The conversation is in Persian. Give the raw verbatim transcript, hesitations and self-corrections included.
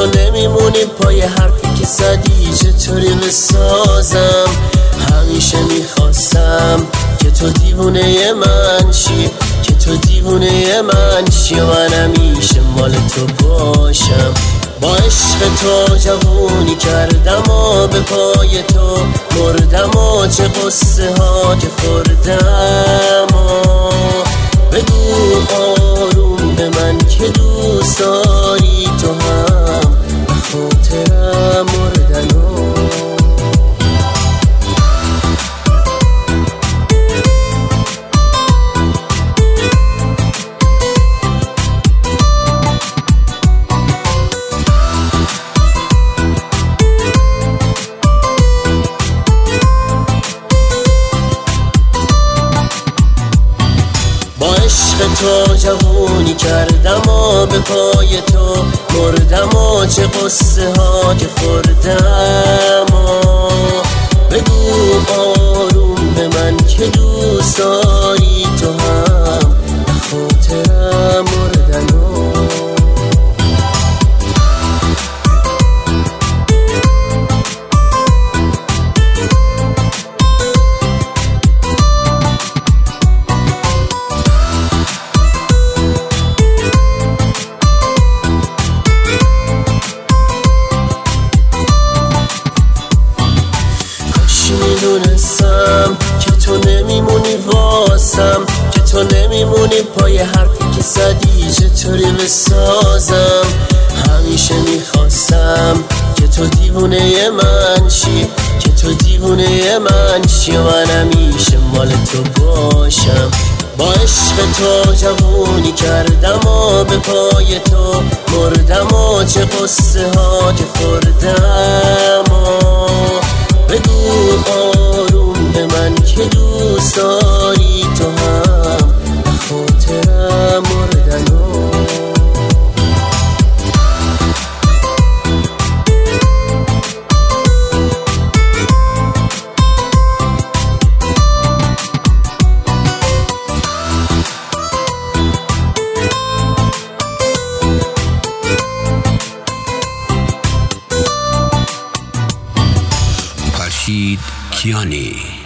تو نمیمونی پای حرفی که زدی، چطوری بسازم؟ همیشه میخواستم که تو دیوونه من شی، که تو دیوونه من شی و من همیشه مال تو باشم. با عشق تو جوونی کردم و به پای تو مردم و چه قصه ها که خوردم. بگو آروم به من که دوست داری تو هم به خاطرم مردن و عشق تو جوونی کردم و به پای تو مردم و چه قصه ها که خوردم. بگو آروم به من که دوست داری تو هم به خاطرم مردن و میدونستم که تو نمیمونی واسم، که تو نمیمونی پای حرفی که زدی، چطوری بسازم؟ همیشه میخواستم که تو دیوونه من شی، که تو دیوونه من شی و من همیشه مال تو باشم. با عشق تو جوونی کردم و به پای تو مردم و چه قصه ها که خوردم. بگو آروم به من که دوست داری تو هم به خاطرم مردن و فرشید کیانی.